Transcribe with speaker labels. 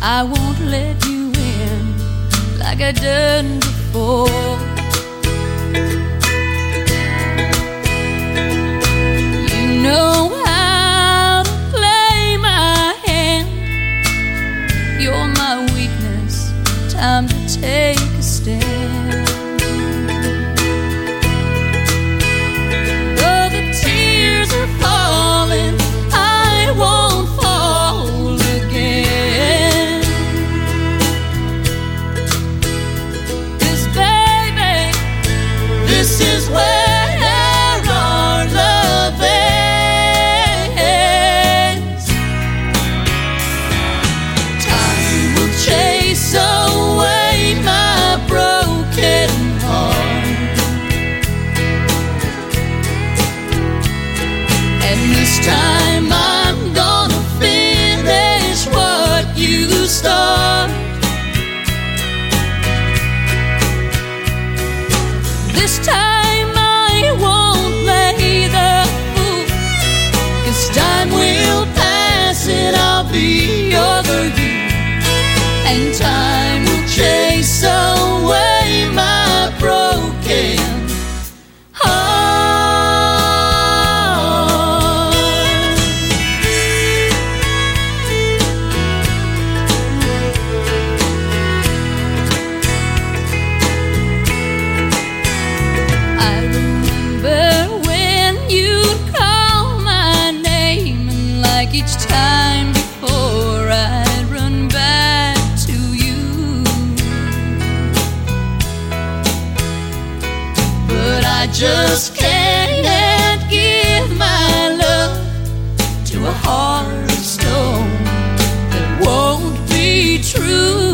Speaker 1: I won't let you in like I done before. You know how to play my hand. You're my weakness, time to take a stand. Though the tears are falling, I won't fall again. 'Cause baby, this is where our love ends. Time will chase away my broken heart, and this time I'm gonna finish what you start. This time I won't play the fool, 'cause time will pass and I'll be over you, and time will chase away my broken heart. I remember when you'd call my name, and like each time before I'd run back to you. But I just can't give my love to a heart of stone that won't be true.